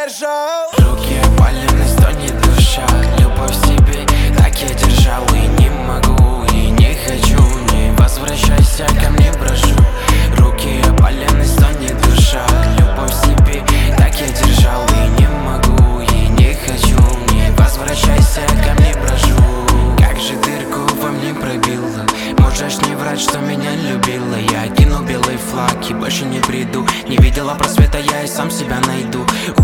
держал. Руки опалены, стонет душа. Любовь в себе так я держал. И не могу, и не хочу. Не возвращайся ко мне, прошу. Руки опалены, стонет душа. Любовь в себе так я держал. И не могу, и не хочу. Не возвращайся ко мне, прошу. Как же дырку во мне пробила. Можешь не врать, что меня любила. Я кинул белый флаг и больше не приду. Не видела просвета, я и сам себя найду.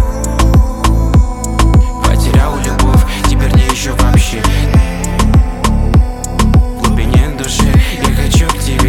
Потерял любовь, теперь не ищу вообще. В глубине души я хочу к тебе.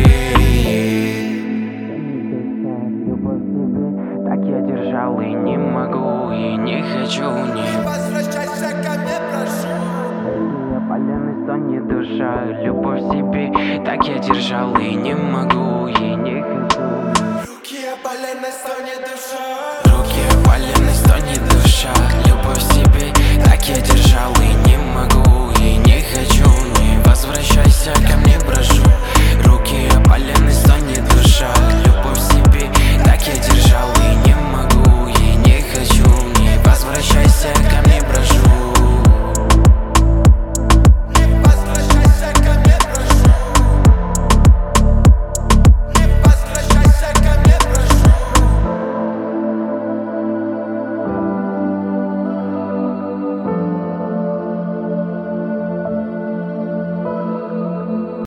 Любовь к тебе так я держал. И не могу, и не хочу. Не Возвращайся ко мне, прошу. опаленный, стонет душа. Любовь в себе так я держал. И не могу, и не хочу. Руки опалены, стонет душа. Руки опалены, стонет душа. Любовь в себе так я держал. И не могу, и не хочу. Не возвращайся ко мне, прошу. Руки